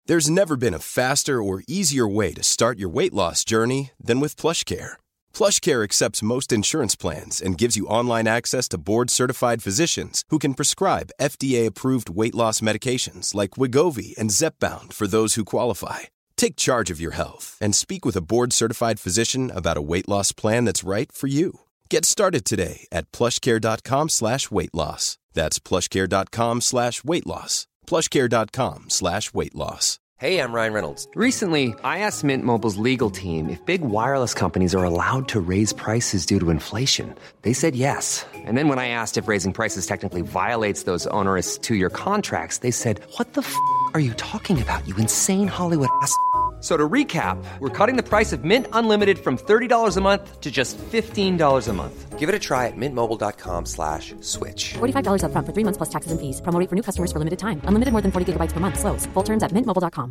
There's never been a faster or easier way to start your weight loss journey than with PlushCare. PlushCare accepts most insurance plans and gives you online access to board-certified physicians who can prescribe FDA-approved weight loss medications like Wegovy and Zepbound for those who qualify. Take charge of your health and speak with a board-certified physician about a weight loss plan that's right for you. Get started today at plushcare.com/weightloss. That's plushcare.com/weightloss. plushcare.com/weightloss. Hey, I'm Ryan Reynolds. Recently, I asked Mint Mobile's legal team if big wireless companies are allowed to raise prices due to inflation. They said yes. And then when I asked if raising prices technically violates those onerous two-year contracts, they said, "What the are you talking about, you insane Hollywood ass?" So to recap, we're cutting the price of Mint Unlimited from $30 a month to just $15 a month. Give it a try at mintmobile.com/switch. $45 up front for 3 months plus taxes and fees. Promo rate for new customers for limited time. Unlimited more than 40 gigabytes per month. Slows full terms at mintmobile.com.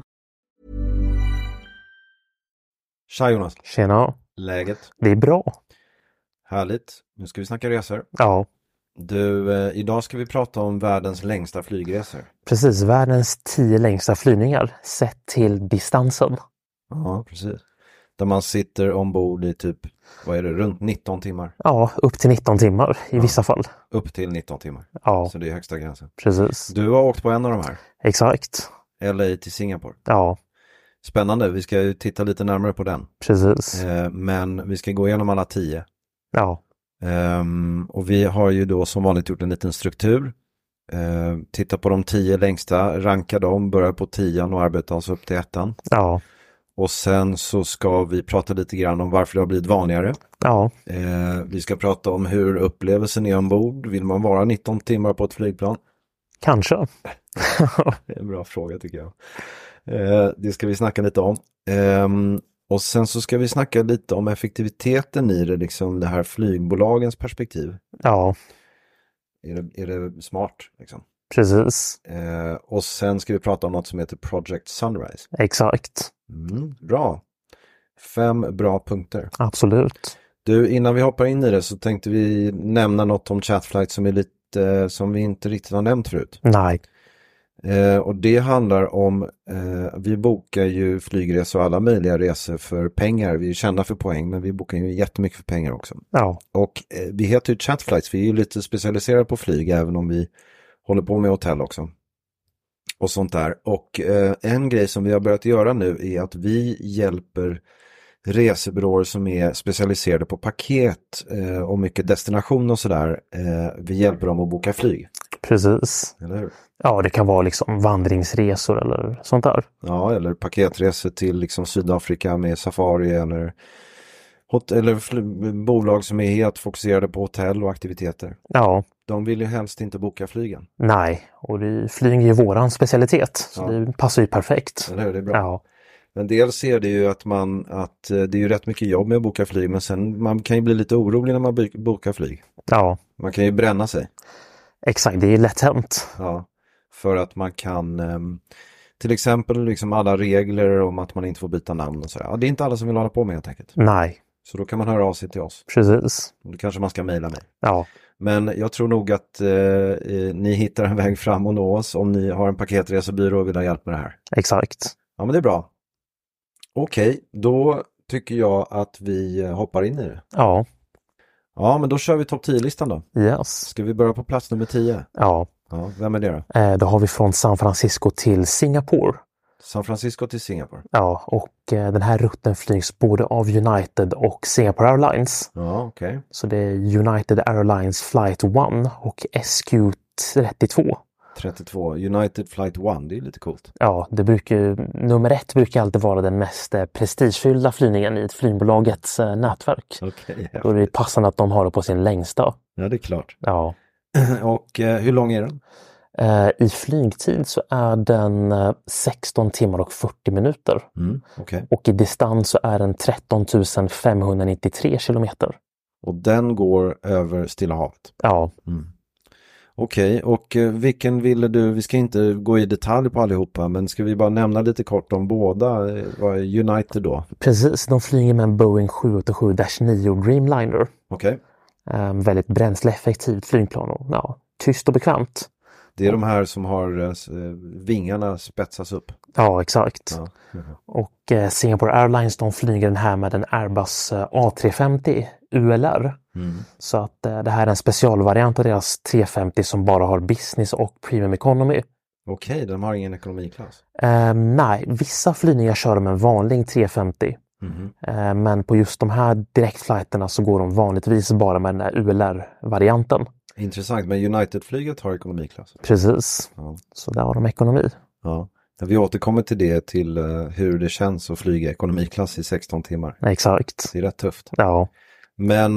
Tja Jonas. Tjena. Läget? Det är bra. Härligt. Nu ska vi snacka resor. Ja. Du, idag ska vi prata om världens längsta flygresor. Precis, världens 10 längsta flygningar sett till distansen. Ja, precis. Där man sitter ombord i typ, vad är det, runt 19 timmar? Ja, upp till 19 timmar i vissa fall. Upp till 19 timmar. Ja. Så det är högsta gränsen. Precis. Du har åkt på en av de här. Exakt. LA till Singapore. Ja. Spännande, vi ska ju titta lite närmare på den. Precis. Men vi ska gå igenom alla 10. Ja. Och vi har ju då som vanligt gjort en liten struktur. Titta på de 10 längsta, ranka dem, börja på 10:an och arbeta oss upp till 1:an. Ja. Och sen så ska vi prata lite grann om varför det har blivit vanligare. Ja. Vi ska prata om hur upplevelsen är ombord. Vill man vara 19 timmar på ett flygplan? Kanske. Det är en bra fråga tycker jag. Det ska vi snacka lite om. Och sen så ska vi snacka lite om effektiviteten i det, liksom det här flygbolagens perspektiv. Ja. Är det smart liksom? Precis. Och sen ska vi prata om något som heter Project Sunrise. Exakt. Bra. 5 bra punkter. Absolut. Du, innan vi hoppar in i det så tänkte vi nämna något om Chatflight som är lite som vi inte riktigt har nämnt förut. Nej. Och det handlar om, vi bokar ju flygresor och alla möjliga resor för pengar. Vi är kända för poäng, men vi bokar ju jättemycket för pengar också. Ja. Och vi heter ju Chatflights, vi är ju lite specialiserade på flyg även om vi håller på med hotell också. Och sånt där. Och en grej som vi har börjat göra nu är att vi hjälper resebyråer som är specialiserade på paket och mycket destination och sådär. Vi hjälper dem att boka flyg. Precis. Eller hur? Ja, det kan vara liksom vandringsresor eller sånt där. Ja, eller paketresor till liksom Sydafrika med safari eller bolag som är helt fokuserade på hotell och aktiviteter. Ja. De vill ju helst inte boka flygen. Nej, och flyg är ju våran specialitet. Så det passar ju perfekt. Eller hur, det är bra. Ja. Men dels är det ju att det är ju rätt mycket jobb med att boka flyg, men sen man kan ju bli lite orolig när man bokar flyg. Ja. Man kan ju bränna sig. Exakt, det är lätt hänt. Ja, för att man kan till exempel liksom alla regler om att man inte får byta namn och sådär. Ja, det är inte alla som vill hålla på med helt enkelt. Nej. Så då kan man höra av sig till oss. Precis. Då kanske man ska mejla mig. Ja. Men jag tror nog att ni hittar en väg fram och nå oss om ni har en paketresebyrå och vill ha hjälp med det här. Exakt. Ja, men det är bra. Okej, då tycker jag att vi hoppar in i det. Ja. Ja, men då kör vi topp 10-listan då. Yes. Ska vi börja på plats nummer 10? Ja. Ja, vem är det då? Då har vi från San Francisco till Singapore. San Francisco till Singapore. Ja, och den här rutten flygs både av United och Singapore Airlines. Ja, okej. Så det är United Airlines Flight 1 och SQ32. 32, United Flight 1, det är lite coolt. Ja, nummer 1 brukar alltid vara den mest prestigefyllda flygningen i ett flygbolagets nätverk. Okej. Då är det passande att de har det på sin längsta. Ja, det är klart. Ja. Och hur lång är den? I flygtid så är den 16 timmar och 40 minuter. Okay. Och i distans så är den 13 593 kilometer. Och den går över Stilla havet? Ja. Okej, och vilken ville du, vi ska inte gå i detalj på allihopa, men ska vi bara nämna lite kort om båda, vad är United då? Precis, de flyger med en Boeing 787-9 Dreamliner. Okej. Väldigt bränsleeffektivt flygplan och tyst och bekvämt. Det är de här som har vingarna spetsas upp. Ja, exakt. Ja. Och Singapore Airlines, de flyger den här med en Airbus A350 ULR. Så att det här är en specialvariant av deras 350 som bara har business och premium economy. Okej, de har ingen ekonomiklass? Nej, vissa flygningar kör de en vanlig 350. Men på just de här direktflighterna så går de vanligtvis bara med den här ULR-varianten. Intressant, men United-flyget har ekonomiklass. Precis, så där har de ekonomi. Ja. Vi återkommer till det, till hur det känns att flyga ekonomiklass i 16 timmar. Exakt. Det är rätt tufft. Ja. Men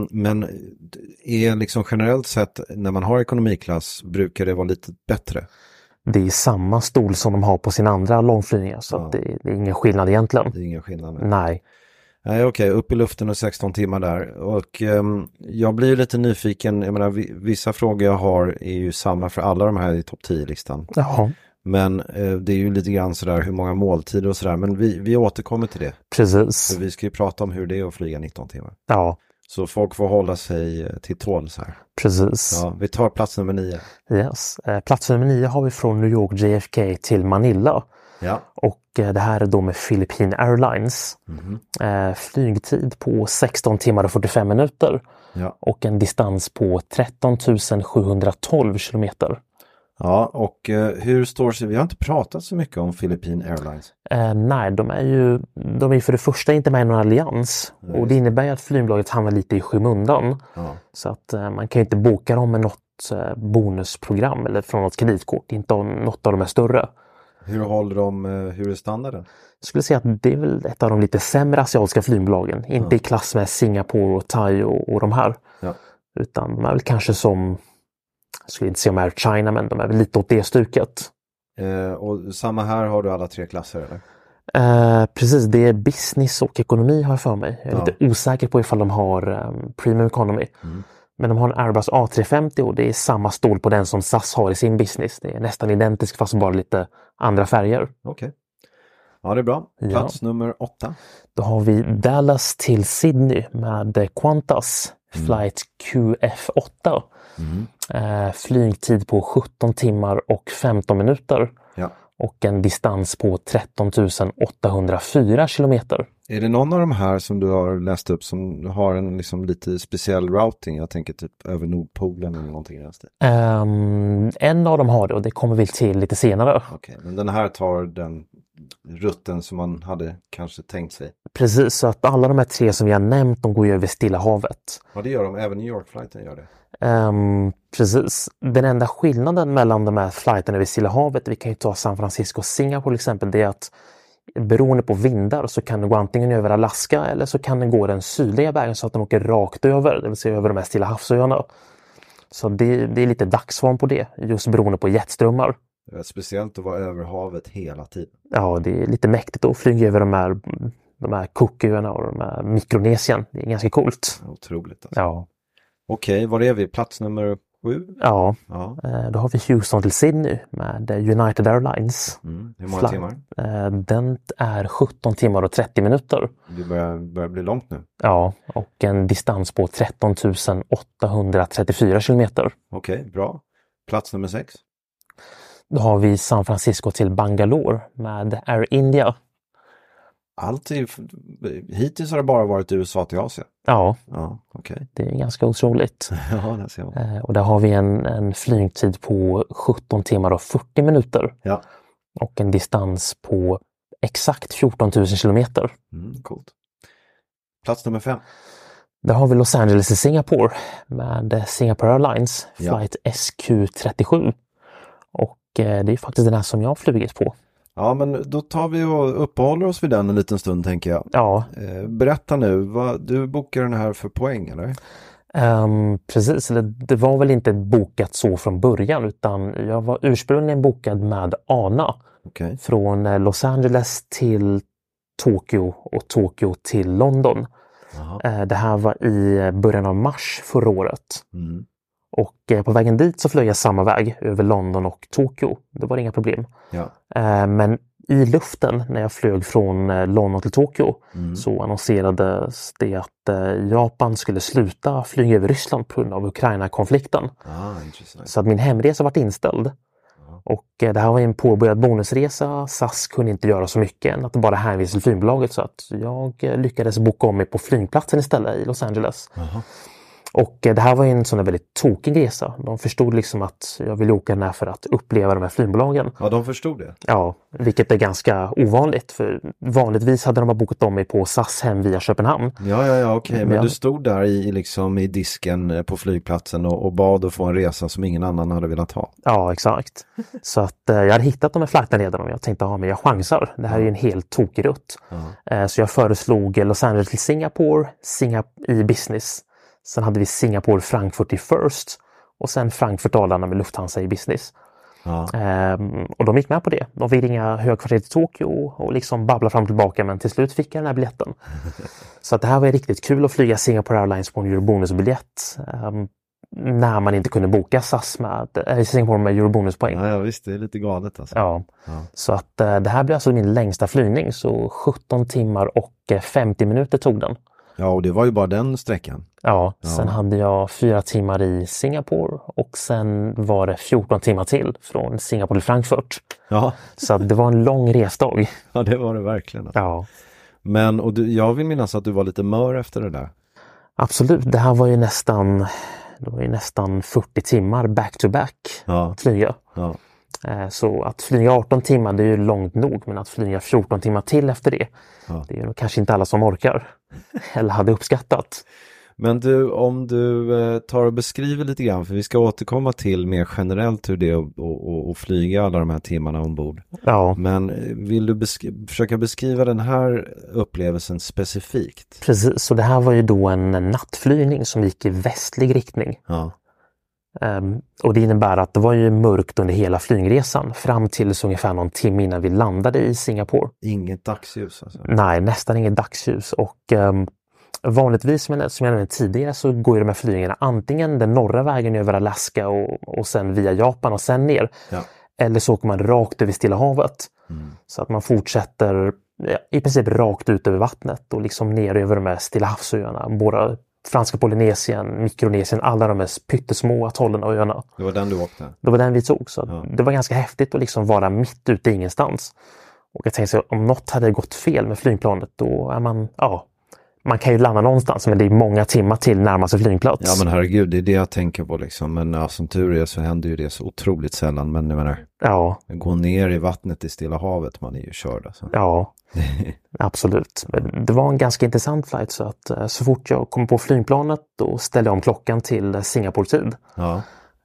är liksom generellt sett när man har ekonomiklass brukar det vara lite bättre? Det är samma stol som de har på sina andra långflygningar så att det är ingen skillnad egentligen. Det är ingen skillnad. Nej. Nej, okej, upp i luften och 16 timmar där. Och jag blir lite nyfiken, jag menar vissa frågor jag har är ju samma för alla de här i topp 10-listan. Jaha. Men det är ju lite grann sådär hur många måltider och sådär, men vi återkommer till det. Precis. För vi ska ju prata om hur det är att flyga 19 timmar. Ja. Så folk får hålla sig till tåls här. Precis. Ja, vi tar plats nummer 9. Yes. Plats nummer 9 har vi från New York JFK till Manila. Ja. Och det här är då med Philippine Airlines. Flygtid på 16 timmar och 45 minuter. Ja. Och en distans på 13 712 kilometer. Ja, och hur står sig? Vi har inte pratat så mycket om Philippine Airlines. Nej, de är för det första inte med i någon allians. Och det innebär ju att flygbolaget hamnar lite i skymundan. Ja. Så att man kan ju inte boka dem med något bonusprogram eller från något kreditkort. Inte något av de är större. Hur är standarden? Jag skulle säga att det är väl ett av de lite sämre asiatiska flygbolagen. Inte i klass med Singapore och Thai och de här. Ja. Utan de är väl kanske som, jag skulle inte säga om Air China, men de är väl lite åt det stuket. Och samma här, har du alla 3 klasser eller? Precis, det är business och ekonomi har jag för mig. Jag är lite osäker på ifall de har premium economy. Men de har en Airbus A350 och det är samma stol på den som SAS har i sin business. Det är nästan identiskt fast bara lite andra färger. Okej. Ja, det är bra. Plats nummer 8. Då har vi Dallas till Sydney med Qantas flight QF8. Flygtid på 17 timmar och 15 minuter. Ja. Och en distans på 13 804 kilometer. Är det någon av de här som du har läst upp som har en liksom lite speciell routing? Jag tänker typ över Nordpolen eller någonting i den stilen. En av dem har det och det kommer vi till lite senare. Okej, men den här tar den rutten som man hade kanske tänkt sig. Precis, så att alla de här 3 som vi har nämnt, de går ju över Stilla havet. Ja, det gör de. Även New York-flighten gör det. Precis. Den enda skillnaden mellan de här flighterna över Stilla havet, vi kan ju ta San Francisco och Singapore till exempel, det är att beroende på vindar så kan den gå antingen över Alaska eller så kan den gå den sydliga vägen så att den åker rakt över, det vill säga över de här Stilla havsöarna. Så det är lite dagsform på det, just beroende på jetströmmar. Det är speciellt att vara över havet hela tiden. Ja, det är lite mäktigt att flyga över de här Cooköarna och de här Mikronesien. Det är ganska coolt. Otroligt alltså. Ja. Okej, var är vi? Plats nummer 7? Ja. Då har vi Houston till Sydney med United Airlines. Hur många timmar? Den är 17 timmar och 30 minuter. Det börjar bli långt nu. Ja, och en distans på 13 834 kilometer. Okej, bra. Plats nummer 6? Då har vi San Francisco till Bangalore med Air India. Hittills har det bara varit USA till Asien. Ja, okay. Det är ganska otroligt. Ja, det ser man. Och där har vi en flygtid på 17 timmar och 40 minuter. Ja. Och en distans på exakt 14 000 kilometer. Coolt. Plats nummer 5. Där har vi Los Angeles till Singapore med Singapore Airlines flight SQ37. Och det är faktiskt den här som jag har flugit på. Ja, men då tar vi och uppehåller oss vid den en liten stund, tänker jag. Ja. Berätta nu, du bokar den här för poäng, eller? Precis, det var väl inte bokat så från början, utan jag var ursprungligen bokad med ANA. Okay. Från Los Angeles till Tokyo och Tokyo till London. Det här var i början av mars förra året. Och på vägen dit så flög jag samma väg över London och Tokyo. Det var inga problem. Ja. Men i luften när jag flög från London till Tokyo så annonserades det att Japan skulle sluta flyga över Ryssland på grund av Ukraina-konflikten. Så att min hemresa varit inställd. Och det här var en påbörjad bonusresa. SAS kunde inte göra så mycket än att bara hänvisa till flygbolaget, så att jag lyckades boka om mig på flygplatsen istället i Los Angeles. Och det här var en sån väldigt tokig resa. De förstod liksom att jag ville åka den här för att uppleva de här flygbolagen. Ja, de förstod det. Ja, vilket är ganska ovanligt. För vanligtvis hade de bara bokat om mig på SAS hem via Köpenhamn. Ja, okej. Men du stod där i disken på flygplatsen och bad att få en resa som ingen annan hade velat ha. Ja, exakt. Så att jag hade hittat de här flighterna redan och jag tänkte, men jag chansar. Det här är ju en helt tokig rutt. Så jag föreslog Los Angeles till Singapore i business. Sen hade vi Singapore, Frankfurt i first och sen Frankfurt Arlanda med Lufthansa i business. Och de gick med på det. De fick ringa högkvarter till Tokyo och liksom babbla fram och tillbaka, men till slut fick jag den här biljetten. Så att det här var riktigt kul att flyga Singapore Airlines på en eurobonusbiljett när man inte kunde boka SAS med Singapore med eurobonuspoäng. Ja, visst, det är lite galet alltså. Ja. Så att det här blev alltså min längsta flygning, så 17 timmar och 50 minuter tog den. Ja, och det var ju bara den sträckan. Ja, sen hade jag 4 timmar i Singapore och sen var det 14 timmar till från Singapore till Frankfurt. Ja. Så det var en lång resdag. Ja, det var det verkligen. Alltså. Ja. Men, jag vill minnas att du var lite mör efter det där. Absolut, det här var ju nästan 40 timmar back to back att flyga. Ja. Så att flyga 18 timmar, det är ju långt nog, men att flyga 14 timmar till efter det, det är ju kanske inte alla som orkar eller hade uppskattat. Men du, om du tar och beskriver lite grann, för vi ska återkomma till mer generellt hur det är att flyga alla de här timmarna ombord. Ja. Men vill du försöka beskriva den här upplevelsen specifikt? Precis, så det här var ju då en nattflygning som gick i västlig riktning. Ja. Och det innebär att det var ju mörkt under hela flygresan fram till så ungefär någon timme innan vi landade i Singapore. Inget dagsljus alltså? Nej, nästan inget dagsljus. Och vanligtvis, som jag nämnde tidigare, så går ju de här flygningarna antingen den norra vägen över Alaska och sen via Japan och sen ner. Ja. Eller så åker man rakt över Stilla havet. Så att man fortsätter i princip rakt ut över vattnet och liksom ner över de här Stilla havsöarna. Båda Franska Polynesien, Mikronesien, alla de här pyttesmå atollerna och öarna. Det var den du åkte? Det var den vi tog. Så det var ganska häftigt att liksom vara mitt ute i ingenstans. Och jag tänkte, om något hade gått fel med flygplanet, då är man kan ju landa någonstans, men det är många timmar till närmaste flygplats. Ja, men herregud, det är det jag tänker på liksom. Men som tur är så händer ju det så otroligt sällan. Men jag menar, gå ner i vattnet i Stilla havet, man är ju körd alltså. Ja, absolut. Det var en ganska intressant flight, så att så fort jag kom på flygplanet då ställde jag om klockan till Singapore-tid. Ja.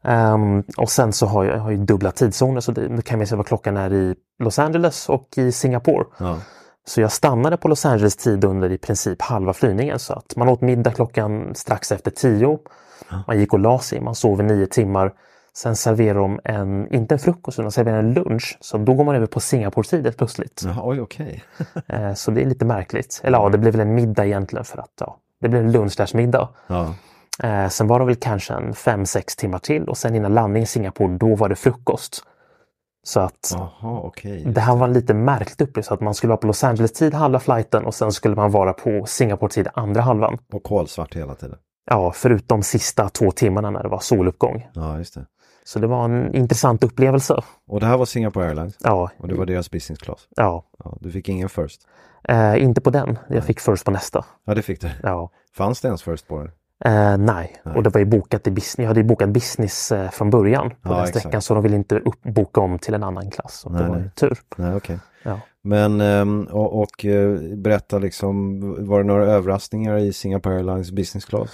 Och sen så har jag ju dubbla tidszoner, så det kan man se vad klockan är i Los Angeles och i Singapore. Ja. Så jag stannade på Los Angeles tid under i princip halva flygningen, så att man åt middag klockan strax efter 10. Man gick och la sig, man sov i 9 timmar. Sen serverar de inte en frukost, utan serverar en lunch. Så då går man över på Singapore-tid plötsligt. Ja, oj, okej. Så det är lite märkligt. Eller det blev väl en middag egentligen, för att det blev en lunch/middag. Ja. Sen var det väl kanske 5-6 timmar till, och sen innan landning i Singapore, då var det frukost. Så att det här var en lite märkligt upplevelse, att man skulle vara på Los Angeles-tid halva flighten och sen skulle man vara på Singapore-tid andra halvan. Och kolsvart hela tiden. Ja, förutom sista 2 timmarna när det var soluppgång. Ja, just det. Så det var en intressant upplevelse. Och det här var Singapore Airlines? Ja. Och det var deras business class? Ja. Du fick ingen first? Inte på den. Jag fick first på nästa. Ja, det fick du. Ja. Fanns det ens first på den? Nej, och det var ju bokat i business. Jag hade ju bokat business från början på den sträckan, exakt. Så de ville inte boka om till en annan klass. Och det var ju tur. Nej, okej. Ja. Men och berätta liksom, var det några överraskningar i Singapore Airlines business class?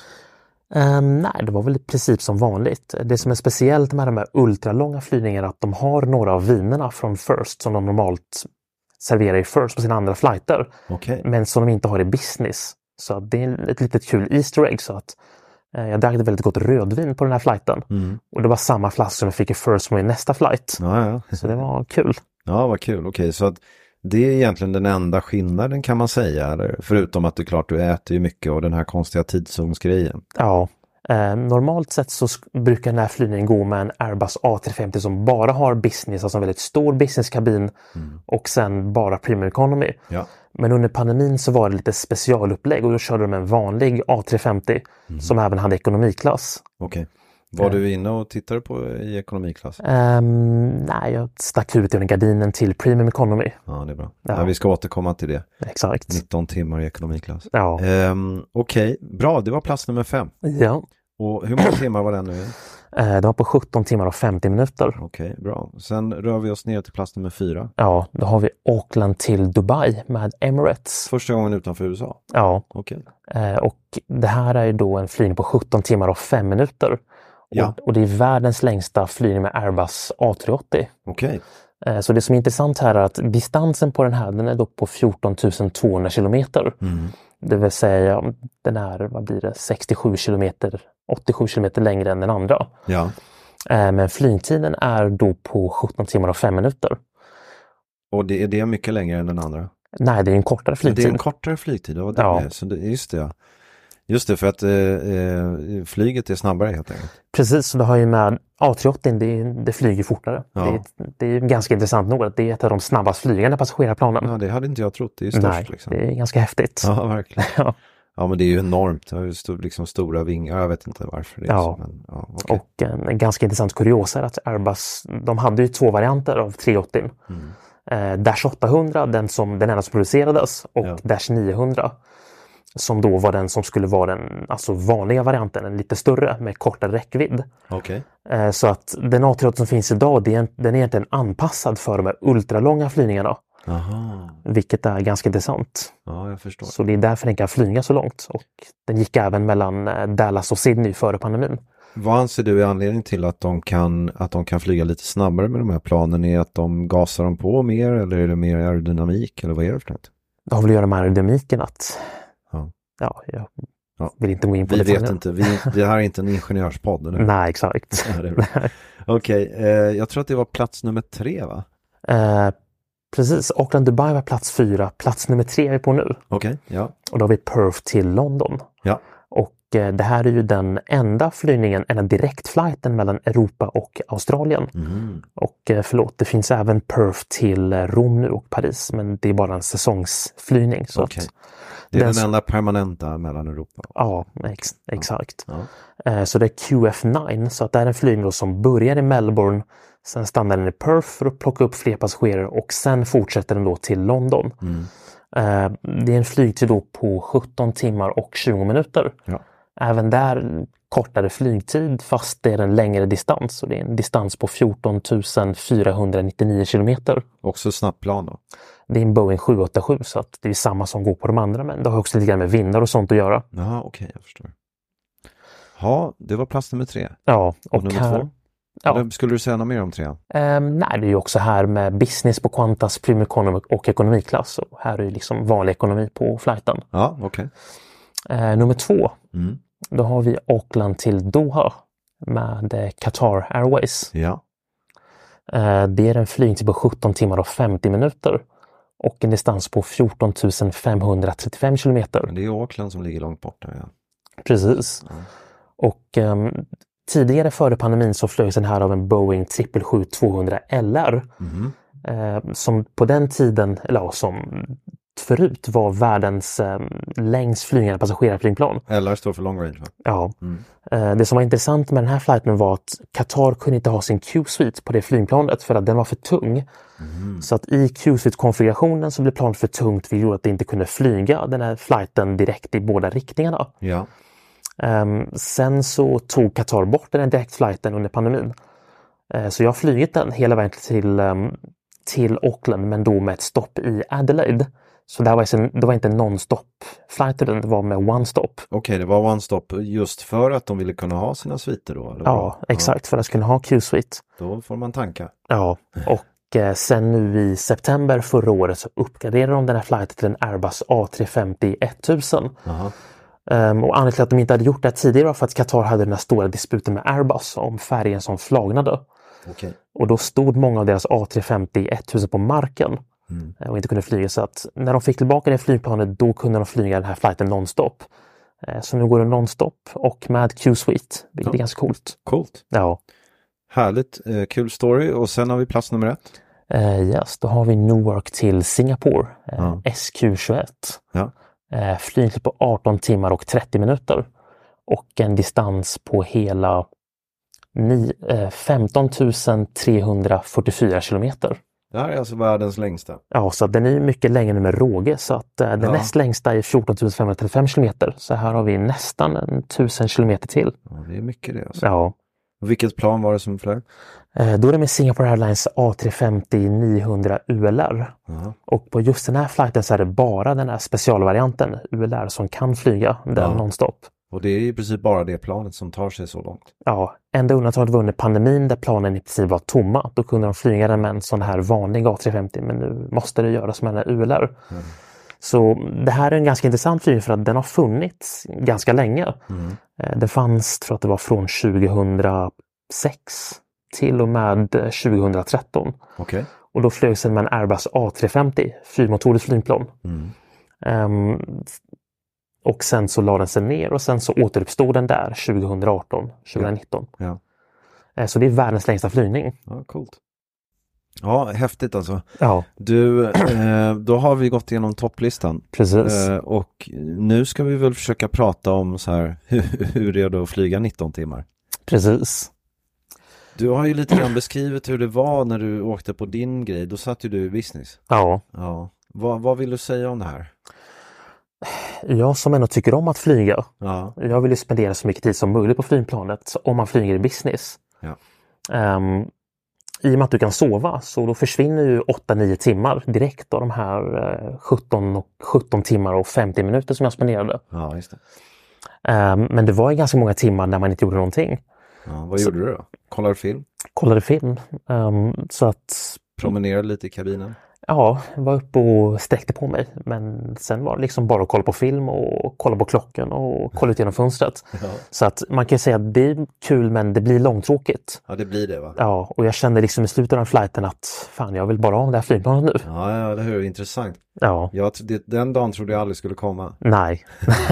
Nej, det var väl i princip som vanligt. Det som är speciellt med de här ultralånga flygningarna är att de har några av vinerna från first som de normalt serverar i first på sina andra flighter. Okay. Men som de inte har i business. Så det är ett litet kul Easter egg, så att jag drack ett väldigt gott rödvin på den här flighten. Och det var samma flaska som jag fick i first som i nästa flight. Ja. Så det var kul. Ja, vad kul. Okej, så att det är egentligen den enda skillnaden, kan man säga. Eller? Förutom att det är klart, du äter ju mycket och den här konstiga tidszonsgrejen. Ja, Normalt sett så brukar den här flygningen gå med en Airbus A350 som bara har business, alltså en väldigt stor businesskabin och sen bara premium economy. Ja. Men under pandemin så var det lite specialupplägg och då körde de en vanlig A350 som även hade ekonomiklass. Okej. Var du inne och tittade på i ekonomiklass? Nej, jag stack ut genom gardinen till premium economy. Ja, det är bra. Ja, vi ska återkomma till det. Exakt. 19 timmar i ekonomiklass. Ja. Okej, bra. Det var plats nummer 5. Ja. Och hur många timmar var den nu? Det var på 17 timmar och 50 minuter. Okej, bra. Sen rör vi oss ner till plats nummer 4. Ja, då har vi Auckland till Dubai med Emirates. Första gången utanför USA? Ja. Okej. Och det här är ju då en flygning på 17 timmar och 5 minuter. Ja. Och det är världens längsta flygning med Airbus A380. Okej. Så det som är intressant här är att distansen på den här den är då på 14 200 kilometer. Det vill säga den är, vad blir det, 67 kilometer, 87 kilometer längre än den andra. Ja. Men flygtiden är då på 17 timmar och 5 minuter. Och det är mycket längre än den andra? Nej, det är en kortare flygtid. Det är en kortare flygtid, det var det med. Så just det. Just det, för att flyget är snabbare helt enkelt. Precis, så det har ju med A380, det flyger fortare. Ja. Det är ganska intressant nog att det är ett av de snabbast flygande passagerarplanen. Ja, det hade inte jag trott. Det är ju störst. Nej, liksom. det är ganska häftigt. Ja, verkligen. Ja. Ja, men det är ju enormt. Det har ju liksom stora vingar. Jag vet inte varför det är så. Men, ja, okay. Och en ganska intressant kuriosa är att Airbus, de hade ju 2 varianter av 380. Dash 800, den enda som producerades, och Dash 900. Som då var den som skulle vara den alltså vanliga varianten, en lite större med kortare räckvidd. Okay. Så att den A380 som finns idag, den är egentligen anpassad för de här ultralånga flygningarna. Aha. Vilket är ganska intressant. Ja, jag förstår. Så det är därför den kan flyga så långt. Och den gick även mellan Dallas och Sydney före pandemin. Vad anser du är anledningen till att de kan flyga lite snabbare med de här planen? Är att de gasar dem på mer, eller är det mer aerodynamik, eller vad är det för något? Det har väl att göra med aerodynamiken att jag vill inte gå in på det. Vi vet inte, det här är inte en ingenjörspodd, eller? Nej, exakt. Okej, jag tror att det var plats nummer 3, va? Precis, Auckland Dubai var plats 4. Plats nummer 3 är vi på nu. Okej, ja. Och då har vi Perth till London. Ja. Och det här är ju den enda flygningen, en direktflighten mellan Europa och Australien. Och det finns även Perth till Rom nu och Paris, men det är bara en säsongsflygning. Så att det är den enda permanenta mellan Europa. Ja, exakt. Ja. Så det är QF9, så att det är en flygning som börjar i Melbourne, sen stannar den i Perth för att plocka upp fler passagerare och sen fortsätter den då till London. Det är en flygtid då på 17 timmar och 20 minuter. Ja. Även där kortare flygtid, fast det är en längre distans. Så det är en distans på 14 499 kilometer. Också snabbt plan då? Det är en Boeing 787, så att det är samma som går på de andra, men det har också lite grann med vindar och sånt att göra. Ja, okej, jag förstår. Ja, det var plats nummer 3. Ja, och nummer här, 2? Eller skulle du säga något mer om 3? Nej, det är ju också här med business på Qantas, premium economy och ekonomiklass. Och här är ju liksom vanlig ekonomi på flighten. Ja, okej. Nummer 2, då har vi Auckland till Doha med Qatar Airways. Ja. Det är en flygning på 17 timmar och 50 minuter och en distans på 14 535 kilometer. Men det är Auckland som ligger långt bort där, ja. Precis. Ja. Och tidigare före pandemin så flögs den här av en Boeing 777-200 LR. Som på den tiden, eller som förut var världens längst flygande passagerarflygplan. LR står för long range, va? Ja. Det som var intressant med den här flighten var att Qatar kunde inte ha sin Q-suite på det flygplanet för att den var för tung. Så att i Q-suite-konfigurationen så blev planet för tungt, vilket gjorde att det inte kunde flyga den här flighten direkt i båda riktningarna. Ja. Sen så tog Qatar bort den här direktflighten under pandemin. Så jag har flygit den hela vägen till Auckland, men då med ett stopp i Adelaide. Så det var inte en non-stop flight, det var med one-stop. Okej, det var one-stop just för att de ville kunna ha sina sviter då? Eller? Ja, exakt, för att kunna ha Q-suite. Då får man tanka. Ja, och sen nu i september förra året så uppgraderade de den här flighten till en Airbus A350 1000. Och anledningen till att de inte hade gjort det tidigare var för att Qatar hade den här stora disputen med Airbus om färgen som flagnade. Okay. Och då stod många av deras A350 1000 på marken och inte kunde flyga. Så att när de fick tillbaka det flygplanet, då kunde de flyga den här flighten non-stop. Så nu går det nonstop och med Q-Suite, vilket är ganska coolt. Coolt. Ja. Härligt, kul story. Och sen har vi plats nummer 1. Yes, då har vi Newark till Singapore, SQ21. Ja. Flygtid på 18 timmar och 30 minuter. Och en distans på hela 15 344 kilometer. Det här är alltså världens längsta. Ja, så den är mycket längre med råge, så att den näst längsta är 14 535 kilometer. Så här har vi nästan 1000 kilometer till. Ja, det är mycket det alltså. Ja. Och vilket plan var det som flög? Då är det med Singapore Airlines A350-900 ULR. Och på just den här flighten så är det bara den här specialvarianten ULR som kan flyga den nonstop. Och det är i princip bara det planet som tar sig så långt. Ja, enda undantaget var under pandemin där planen i princip var tomma. Då kunde de flyga den med en sån här vanlig A350, men nu måste det göras med en ULR. Så det här är en ganska intressant flyg för att den har funnits ganska länge. Det fanns, tror att det var från 2006 till och med 2013. Okay. Och då flögs den med en Airbus A350, fyrmotorigt flygplan. Och sen så la den sig ner och sen så återuppstod den där 2018-2019. Ja. Så det är världens längsta flygning. Ja, coolt. Ja, häftigt alltså. Ja. Du, då har vi gått igenom topplistan. Precis. Och nu ska vi väl försöka prata om så här, hur är det att flyga 19 timmar? Precis. Du har ju lite grann beskrivit hur det var när du åkte på din grej. Då satt ju du i business. Ja. Vad vill du säga om det här? Jag som ändå tycker om att flyga. Ja. Jag vill ju spendera så mycket tid som möjligt på flygplanet om man flyger i business. Ja. I och med att du kan sova så då försvinner ju 8-9 timmar direkt av de här 17 timmar och 50 minuter som jag spenderade. Ja, just det. Men det var ju ganska många timmar när man inte gjorde någonting. Ja, vad gjorde du då? Kollade film? Kollade film. Så att... Promenerade lite i kabinen? Ja, var uppe och sträckte på mig. Men sen var det liksom bara att kolla på film och kolla på klockan och kolla ut genom fönstret. Ja. Så att man kan säga att det är kul men det blir långtråkigt. Ja, det blir det va? Ja, och jag kände liksom i slutet av den flighten att fan, jag vill bara ha det här flygplanet nu. Ja, det är intressant. Ja. Den dagen trodde jag aldrig skulle komma. Nej.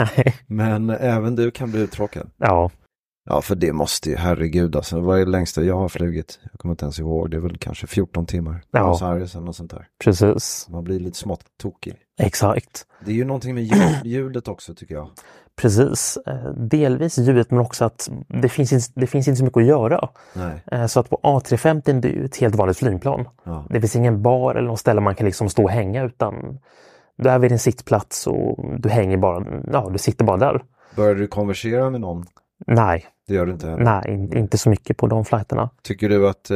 Men även du kan bli uttråkad. Ja. Ja, för det måste ju, herregud alltså. Vad är det längsta jag har flugit? Jag kommer inte ens ihåg. Det är väl kanske 14 timmar. Ja. Och sånt där. Precis. Man blir lite smått tokig. Exakt. Det är ju någonting med ljudet också tycker jag. Precis. Delvis ljudet men också att det finns inte så mycket att göra. Nej. Så att på A350 det är ju ett helt vanligt flygplan. Ja. Det finns ingen bar eller något ställe man kan liksom stå och hänga utan du är vid din sittplats och du hänger bara, du sitter bara där. Börjar du konversera med någon? Nej. Det gör du inte heller? Nej, inte så mycket på de flighterna. Tycker du att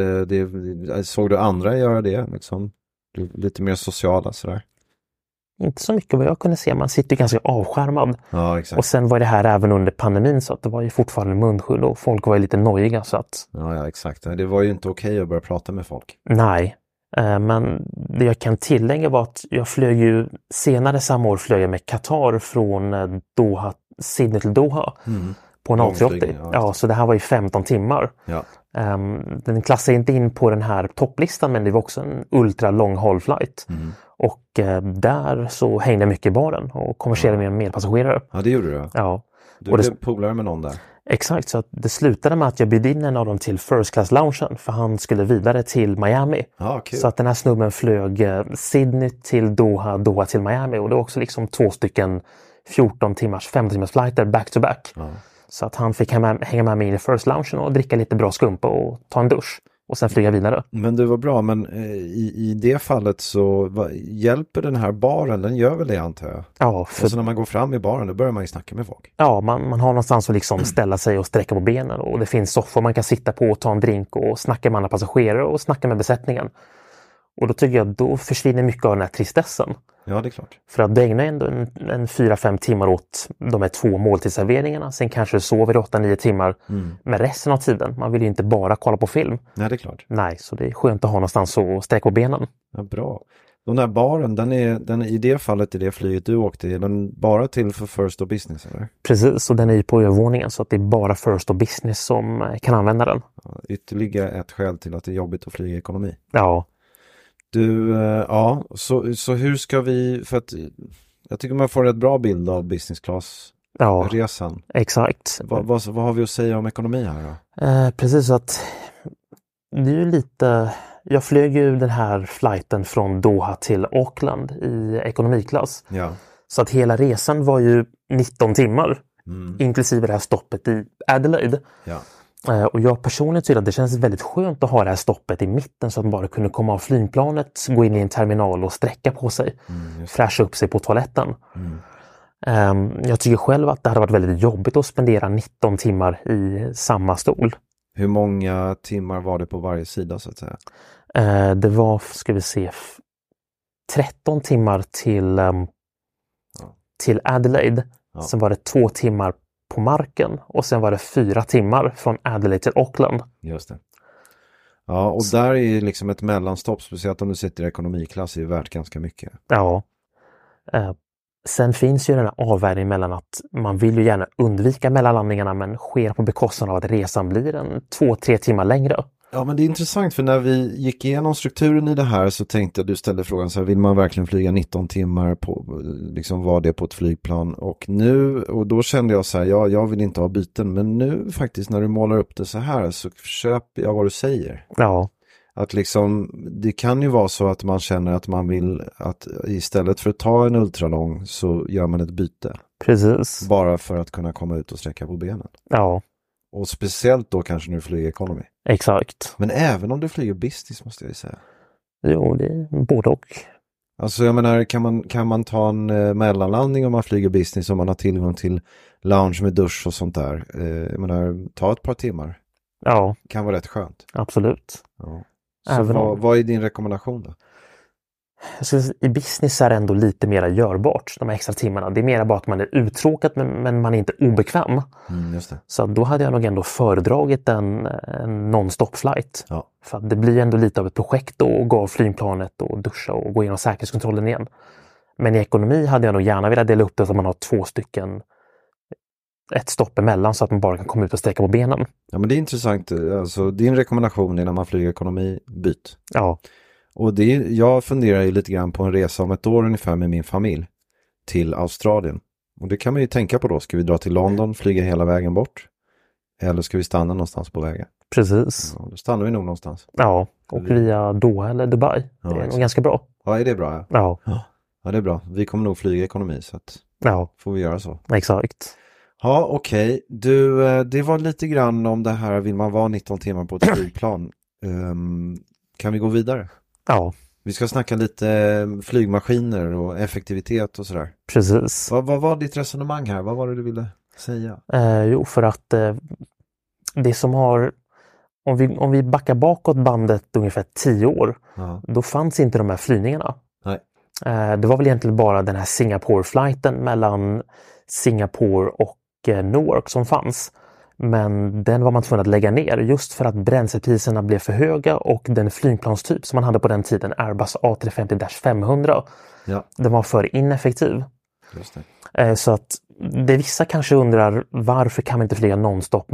såg du andra göra det? Liksom, lite mer sociala sådär? Inte så mycket vad jag kunde se. Man sitter ganska avskärmad. Ja, exakt. Och sen var det här även under pandemin så att det var ju fortfarande munskydd och folk var ju lite nojiga så att... Ja, exakt. Det var ju inte okej att börja prata med folk. Nej. Men det jag kan tillägga var att jag flög ju senare samma år flög jag med Qatar från Sydney till Doha. På en A380. Ja, så det här var ju 15 timmar. Ja. Den klassar inte in på den här topplistan men det var också en ultra long haul flight. Och där så hängde jag mycket i baren och konverserade med en medpassagerare. Ja, det gjorde du. Ja. Du blev polare med någon där. Exakt, så att det slutade med att jag bjöd in en av dem till first class loungen för han skulle vidare till Miami. Ah, cool. Så att den här snubben flög Sydney till Doha, Doha till Miami och det var också liksom 2 stycken 14 timmars, 15 timmars flighter back to back. Så att han fick hänga med mig in i first loungen och dricka lite bra skumpa och ta en dusch. Och sen flyga vidare. Men det var bra, men i det fallet så hjälper den här baren, den gör väl det antar jag? Ja. Och så när man går fram i baren då börjar man ju snacka med folk. Ja, man har någonstans att liksom ställa sig och sträcka på benen och det finns soffor man kan sitta på och ta en drink och snacka med andra passagerare och snacka med besättningen. Och då tycker jag att då försvinner mycket av den här tristessen. Ja, det är klart. För att du ägnar ändå en 4-5 timmar åt de här 2 måltidsserveringarna. Sen kanske du sover 8-9 timmar med resten av tiden. Man vill ju inte bara kolla på film. Nej, det är klart. Nej, så det är skönt att ha någonstans att sträcka på benen. Ja, bra. Den där baren, den är i det fallet i det flyget du åkte i, är den bara till för first och business eller? Precis, och den är ju på övervåningen så att det är bara first och business som kan använda den. Ja, ytterligare ett skäl till att det är jobbigt att flyga ekonomi. Ja. Du, så hur ska vi, för att jag tycker man får en rätt bra bild av business class resan. Exakt. Vad har vi att säga om ekonomi här då? Precis, att det är ju lite... Jag flög ju den här flighten från Doha till Auckland i ekonomiklass. Ja. Så att hela resan var ju 19 timmar. Inklusive det här stoppet i Adelaide. Ja. Och jag personligen tycker att det känns väldigt skönt att ha det här stoppet i mitten så att man bara kunde komma av flygplanet, gå in i en terminal och sträcka på sig. Fräscha upp sig på toaletten. Jag tycker själv att det hade varit väldigt jobbigt att spendera 19 timmar i samma stol. Hur många timmar var det på varje sida så att säga? Det var, ska vi se, 13 timmar till Adelaide. Ja. Sen var det 2 timmar på marken och sen var det 4 timmar från Adelaide till Auckland. Just det. Ja, och där är liksom ett mellanstopp, speciellt om du sitter i ekonomiklass, är ju värt ganska mycket. Ja. Sen finns ju den här avvägningen mellan att man vill ju gärna undvika mellanlandningarna men sker på bekostnad av att resan blir 2-3 timmar längre. Ja, men det är intressant för när vi gick igenom strukturen i det här så tänkte jag, du ställde frågan så här, vill man verkligen flyga 19 timmar på, liksom var det på ett flygplan? Och då kände jag så här, jag vill inte ha byten, men nu faktiskt när du målar upp det så här så köper jag vad du säger. Ja. Att liksom, det kan ju vara så att man känner att man vill att istället för att ta en ultralång så gör man ett byte. Precis. Bara för att kunna komma ut och sträcka på benen. Ja. Och speciellt då kanske när du flyger economy. Exakt. Men även om du flyger business måste jag ju säga. Jo, det är både och. Alltså jag menar, kan man ta en mellanlandning om man flyger business om man har tillgång till lounge med dusch och sånt där. Jag menar, ta ett par timmar. Ja. Kan vara rätt skönt. Absolut. Ja. Så vad är din rekommendation då? I business är det ändå lite mer görbart, de här extra timmarna. Det är mer bara att man är uttråkad men man är inte obekväm. Just det. Så då hade jag nog ändå föredragit en non-stop flight. Ja. För att det blir ändå lite av ett projekt att gå av flygplanet och duscha och gå igenom säkerhetskontrollen igen. Men i ekonomi hade jag nog gärna velat dela upp det så att man har 2 stycken, ett stopp emellan så att man bara kan komma ut och sträcka på benen. Ja, men det är intressant. Alltså, din rekommendation är när man flyger ekonomi, byt. Ja. Och jag funderar ju lite grann på en resa om ett år ungefär med min familj till Australien. Och det kan man ju tänka på då. Ska vi dra till London, flyga hela vägen bort? Eller ska vi stanna någonstans på vägen? Precis. Ja, då stannar vi nog någonstans. Ja, och via Doha eller Dubai. Ja, det är nog ganska bra. Ja, är det bra? Ja. Ja, det är bra. Vi kommer nog flyga ekonomi så att får vi göra så. Exakt. Ja, okej. Du, det var lite grann om det här, vill man vara 19 timmar på ett flygplan? Kan vi gå vidare? Ja. Vi ska snacka lite flygmaskiner och effektivitet och sådär. Precis. Vad var ditt resonemang här? Vad var det du ville säga? Jo, för att det som har... Om vi backar bakåt bandet ungefär 10 år, då fanns inte de här flygningarna. Nej. Det var väl egentligen bara den här Singapore-flighten mellan Singapore och Newark som fanns. Men den var man tvungen att lägga ner just för att bränslepriserna blev för höga och den flygplanstyp som man hade på den tiden, Airbus A350-500, den var för ineffektiv. Just det. Så att vissa kanske undrar varför kan man inte flyga nonstop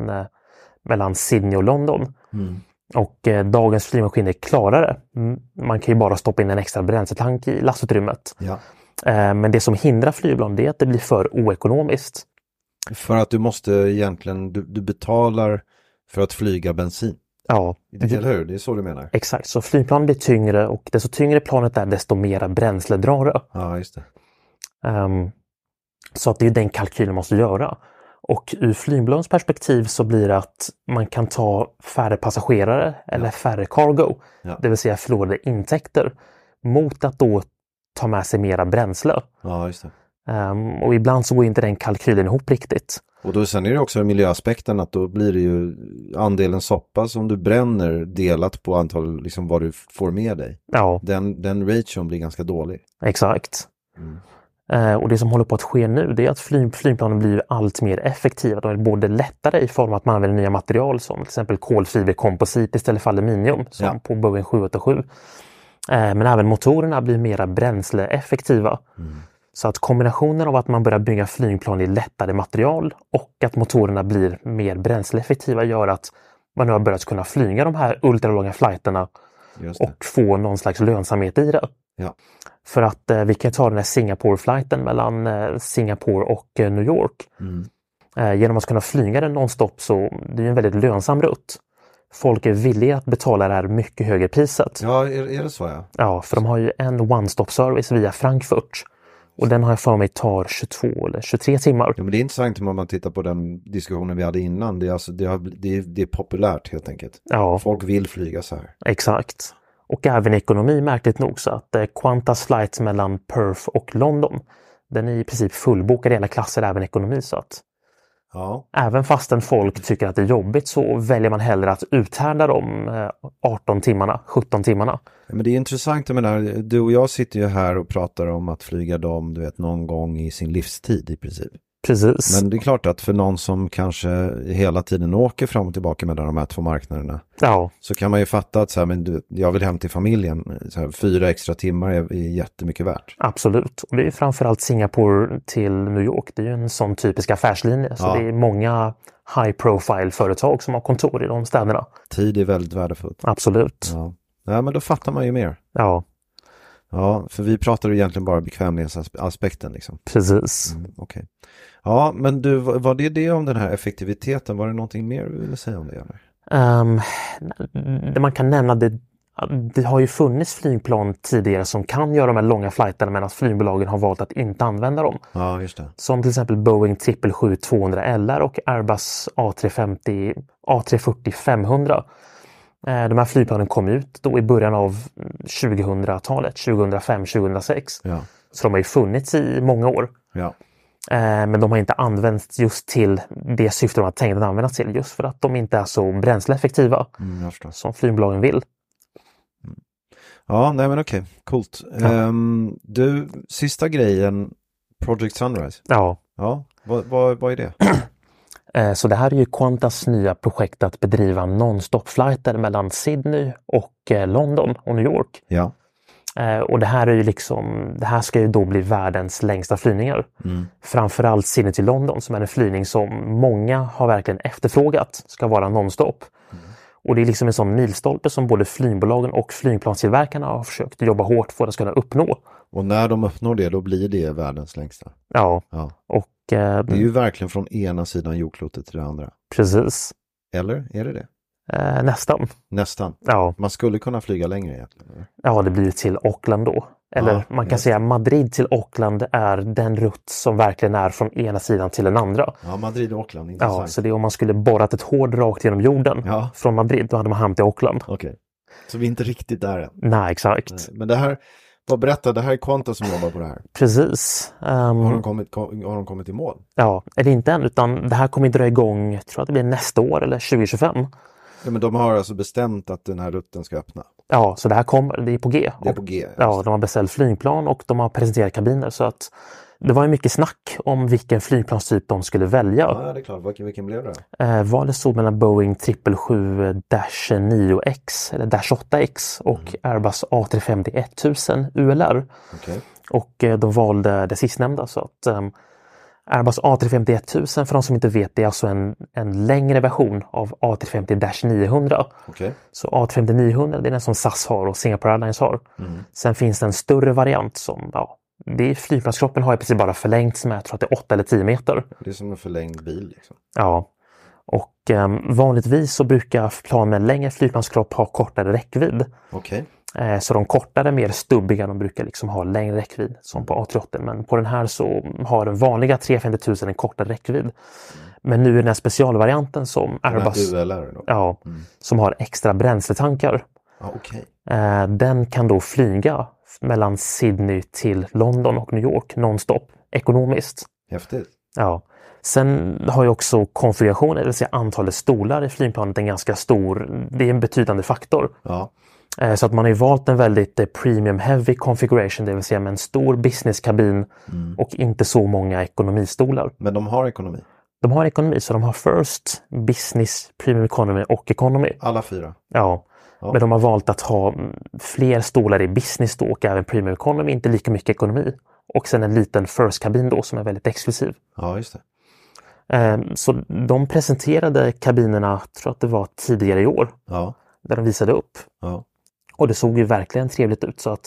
mellan Sydney och London. Och dagens flygmaskiner klarar det. Man kan ju bara stoppa in en extra bränsletank i lastutrymmet. Ja. Men det som hindrar flygplan det är att det blir för oekonomiskt. För att du måste egentligen, du betalar för att flyga bensin. Ja. Eller hur? Det är så du menar? Exakt, så flygplan blir tyngre och desto tyngre planet är desto mera bränsle drar det. Ja, just det. Så att det är den kalkylen man måste göra. Och ur flygbolagens perspektiv så blir det att man kan ta färre passagerare eller färre cargo. Ja. Det vill säga förlorade intäkter mot att då ta med sig mera bränsle. Ja, just det. Och ibland så går inte den kalkylen ihop riktigt. Och då sen är det också miljöaspekten att då blir det ju andelen soppa som du bränner delat på antal liksom vad du får med dig. Ja. Den ration blir ganska dålig. Exakt. Och det som håller på att ske nu det är att flygplanen blir allt mer effektiva. De är både lättare i form av att man använder nya material som till exempel kolfiberkomposit istället för aluminium som på Boeing 787. Men även motorerna blir mera bränsleeffektiva. Så att kombinationen av att man börjar bygga flygplan i lättare material och att motorerna blir mer bränsleeffektiva gör att man nu har börjat kunna flyga de här ultralånga flighterna och få någon slags lönsamhet i det. Ja. För att vi kan ta den här Singapore-flighten mellan Singapore och New York. Genom att kunna flyga den nonstop så det är en väldigt lönsam rutt. Folk är villiga att betala det här mycket högre priset. Ja, är det så ja? Ja, för de har ju en one-stop service via Frankfurt. Och den har jag för mig tar 22 eller 23 timmar. Ja, men det är intressant om man tittar på den diskussionen vi hade innan. Det är, alltså, det är populärt helt enkelt. Ja. Folk vill flyga så här. Exakt. Och även ekonomi märkligt nog så att Qantas flight mellan Perth och London, den är i princip fullbokad i hela klasser, även ekonomi. Så att även fastän folk tycker att det är jobbigt så väljer man hellre att uthärda de 18 timmarna, 17 timmarna. Ja, men det är intressant, jag menar, du och jag sitter ju här och pratar om att flyga dem, du vet, någon gång i sin livstid i princip. Precis. Men det är klart att för någon som kanske hela tiden åker fram och tillbaka mellan de här två marknaderna, så kan man ju fatta att så här, men jag vill hem till familjen, så här, 4 extra timmar är jättemycket värt. Absolut, och det är framförallt Singapore till New York, det är ju en sån typisk affärslinje, så det är många high profile företag som har kontor i de städerna. Tid är väldigt värdefullt. Absolut. Ja, men då fattar man ju mer. Ja, för vi pratar ju egentligen bara bekvämlighetsaspekten liksom. Precis. Okej. Ja, men du, var det om den här effektiviteten? Var det någonting mer du ville säga om det? Eller? Det man kan nämna, det har ju funnits flygplan tidigare som kan göra de här långa flighterna, men att flygbolagen har valt att inte använda dem. Ja, just det. Som till exempel Boeing 777-200LR och Airbus A340-500. De här flygplanen kom ut då i början av 2000-talet, 2005-2006. Ja. Så de har ju funnits i många år. Ja. Men de har inte använts just till det syfte de har tänkt att användas till, just för att de inte är så bränsleeffektiva som flygbolagen vill. Ja, nej men okej. Coolt. Du, sista grejen, Project Sunrise. Ja. Vad är det? Så det här är ju Qantas nya projekt att bedriva non-stop-flighter mellan Sydney och London och New York. Ja. Och det här är ju liksom, det här ska ju då bli världens längsta flygningar. Framförallt Sydney till London, som är en flygning som många har verkligen efterfrågat ska vara non-stop. Och det är liksom en sån milstolpe som både flygbolagen och flygplanstillverkarna har försökt jobba hårt för att ska kunna uppnå. Och när de uppnår det, då blir det världens längsta. Ja. Och, det är ju verkligen från ena sidan jordklotet till det andra. Precis. Eller är det? Nästan. Man skulle kunna flyga längre egentligen. Eller? Ja, det blir till Auckland då. Eller man kan säga Madrid till Auckland är den rutt som verkligen är från ena sidan till den andra. Ja, Madrid och Auckland, intressant. Ja, så det är om man skulle borrat ett hård rakt genom jorden från Madrid, då hade man hamnat i Auckland. Okej. Så vi är inte riktigt där än. Nej, exakt. Nej. Men det här, berätta, det här är Qantas som jobbar på det här. Precis. Har de kommit i mål? Ja, eller inte än, utan det här kommer dra igång, jag tror att det blir nästa år eller 2025. Ja, men de har alltså bestämt att den här rutten ska öppna? Ja, så det här kommer, det är på G. Det är på G. Ja, de har beställt flygplan och de har presenterat kabiner, så att det var ju mycket snack om vilken flygplanstyp de skulle välja. Ja, det är klart. Vilken blev det? Valet stod mellan Boeing 777-9X eller -8X och Airbus A350-1000 ULR. Okay. Och de valde det sistnämnda, så att Airbus A350-1000, för de som inte vet, det är alltså en längre version av A350-900. Okay. Så A350-900, det är den som SAS har och Singapore Airlines har. Sen finns det en större variant som, det är flygplanskroppen har i precis bara förlängts med, jag tror att det är 8 eller 10 meter. Det är som en förlängd bil liksom. Ja, och vanligtvis så brukar plan med längre flygplanskropp ha kortare räckvidd. Okej. Så de kortare, mer stubbiga, de brukar liksom ha längre räckvidd som på A380. Men på den här så har den vanliga 350 000 en kortare räckvidd. Men nu är den här specialvarianten som Airbus, som har extra bränsletankar. Okay. Den kan då flyga mellan Sydney till London och New York nonstop ekonomiskt. Häftigt. Ja. Sen har ju också konfigurationen, det vill säga antalet stolar i flygplanet, en ganska stor, det är en betydande faktor. Ja. Så att man har ju valt en väldigt premium heavy configuration, det vill säga med en stor businesskabin och inte så många ekonomistolar. Men de har ekonomi? De har ekonomi, så de har first, business, premium economy och economy. Alla 4? Ja. Men de har valt att ha fler stolar i business då och även premium economy, inte lika mycket ekonomi. Och sen en liten first-kabin då som är väldigt exklusiv. Ja, just det. Så de presenterade kabinerna, tror att det var tidigare i år, där de visade upp. Ja. Och det såg ju verkligen trevligt ut, så att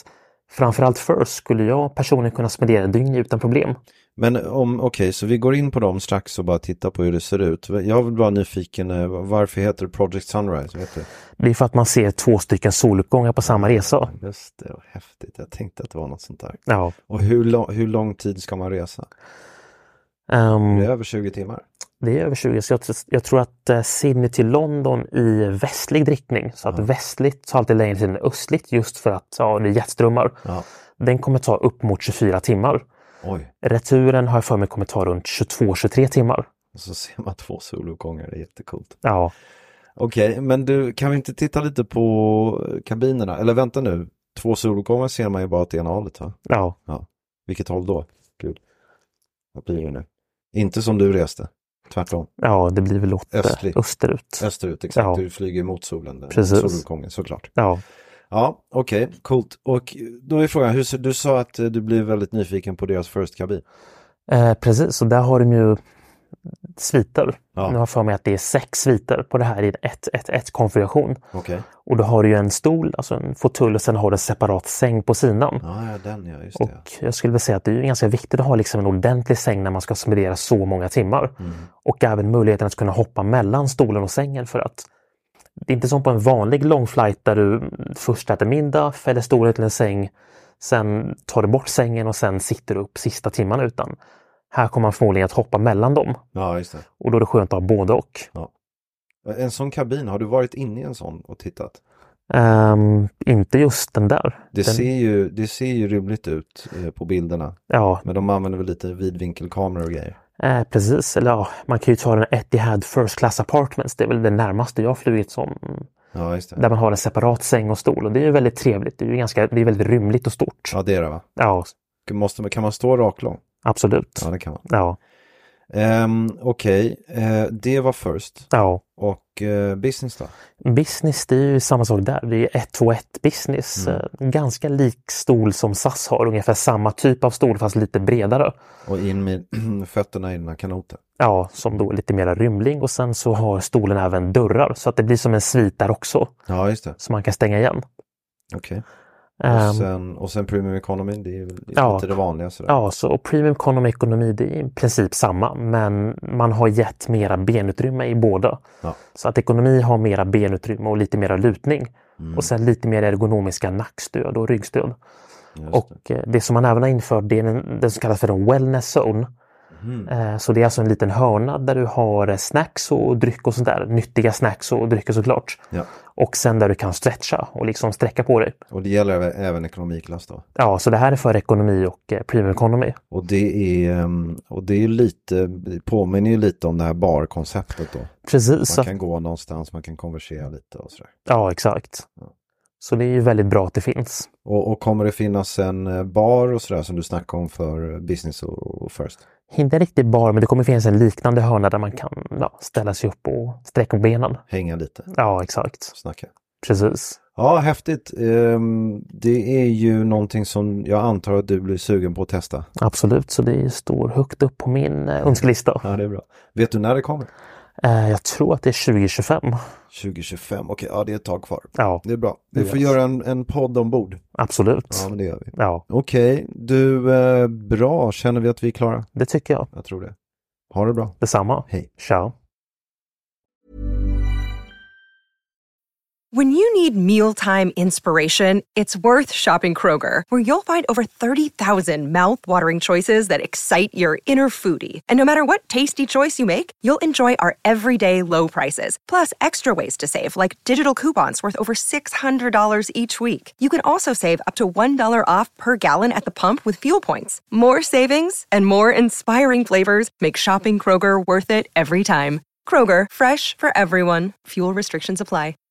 Framförallt First skulle jag personligen kunna spendera dygn utan problem. Men okej, så vi går in på dem strax och bara tittar på hur det ser ut. Jag vill vara nyfiken, varför heter det Project Sunrise? Vet du? Det är för att man ser 2 stycken soluppgångar på samma resa. Just det, häftigt. Jag tänkte att det var något sånt där. Ja. Och hur lång tid ska man resa? Det är över 20 timmar. Det är över 20, så jag tror att Sydney till London i västlig riktning, så att västligt tar alltid längre tid än östligt, just för att det är jetströmmar. Ja. Den kommer ta upp mot 24 timmar. Oj. Returen har jag för mig kommer ta runt 22-23 timmar. Och så ser man 2 soluppgångar, det är jättekult. Ja. Okej, men du, kan vi inte titta lite på kabinerna? Eller vänta nu, 2 soluppgångar ser man ju bara åt ena hållet, va? Ja. Vilket håll då? Gud. Vad blir det nu? Inte som du reste, tvärtom. Ja, det blir väl österut. Österut, exakt. Ja. Du flyger mot solen. Precis. Soluppgången, såklart. Ja. Ja, okej, coolt. Och då är frågan, du sa att du blir väldigt nyfiken på deras First-kabin. Precis, och där har de ju sviter. Nu har jag för mig att det är 6 sviter på det här i en 1-konfiguration. Okay. Och då har du ju en stol, alltså en fåtölj, och sen har du en separat säng på sidan. Just det. Och jag skulle vilja säga att det är ganska viktigt att ha liksom en ordentlig säng när man ska spendera så många timmar. Och även möjligheten att kunna hoppa mellan stolen och sängen, för att det är inte som på en vanlig lång flight där du först äter middag, fäller stolen till en säng, sen tar du bort sängen och sen sitter du upp sista timmarna, utan här kommer man förmodligen att hoppa mellan dem. Ja, just det. Och då är det skönt att ha både och. Ja. En sån kabin, har du varit inne i en sån och tittat? Inte just den där. Det ser ju rymligt ut på bilderna. Ja. Men de använder väl lite vidvinkelkameror och grejer. Precis, eller man kan ju ta den Etihad First Class Apartments. Det är väl det närmaste jag har flugit som. Ja, just det. Där man har en separat säng och stol. Och det är ju väldigt trevligt. Det är väldigt rymligt och stort. Ja, det är det, va? Ja. Kan man stå raklång? Absolut. Ja, det kan man. Ja. Okej, det var First. Ja. Och business då? Business, det är ju samma sak där. Det är 1-2-1 business. Ganska lik stol som SAS har. Ungefär samma typ av stol fast lite bredare. Och in med fötterna i den här kanoten. Ja, som då är lite mer rymling. Och sen så har stolen även dörrar. Så att det blir som en svit där också. Ja, just det. Så man kan stänga igen. Okej. Och sen Premium Economy, det är lite det vanliga. Sådär. Ja, så Premium Economy det är i princip samma, men man har gett mera benutrymme i båda. Ja. Så att ekonomi har mera benutrymme och lite mera lutning. Och sen lite mer ergonomiska nackstöd och ryggstöd. Och det som man även har infört, det är den som kallas för en wellness zone. Så det är alltså en liten hörna där du har snacks och dryck och sånt där. Nyttiga snacks och drycker såklart. Ja. Och sen där du kan stretcha och liksom sträcka på dig. Och det gäller även ekonomiklass då? Ja, så det här är för ekonomi och premium economy. Och det är lite, påminner ju lite om det här barkonceptet då. Precis. Man kan gå någonstans, man kan konversera lite och sådär. Ja, exakt. Ja. Så det är ju väldigt bra att det finns. Och kommer det finnas en bar och sådär som du snackade om för business och First? Inte riktigt bar, men det kommer finnas en liknande hörna där man kan ställa sig upp och sträcka på benen. Hänga lite. Ja, exakt. Snacka. Precis. Ja, häftigt. Det är ju någonting som jag antar att du blir sugen på att testa. Absolut, så det står högt upp på min önskelista. Ja, det är bra. Vet du när det kommer? Jag tror att det är 2025. 2025, okej. Ja, det är ett tag kvar. Ja. Det är bra. Vi får göra en podd ombord. Absolut. Ja, men det gör vi. Ja. Okej, du, bra. Känner vi att vi är klara? Det tycker jag. Jag tror det. Ha det bra. Detsamma. Hej. Ciao. When you need mealtime inspiration, it's worth shopping Kroger, where you'll find over 30,000 mouth-watering choices that excite your inner foodie. And no matter what tasty choice you make, you'll enjoy our everyday low prices, plus extra ways to save, like digital coupons worth over $600 each week. You can also save up to $1 off per gallon at the pump with fuel points. More savings and more inspiring flavors make shopping Kroger worth it every time. Kroger, fresh for everyone. Fuel restrictions apply.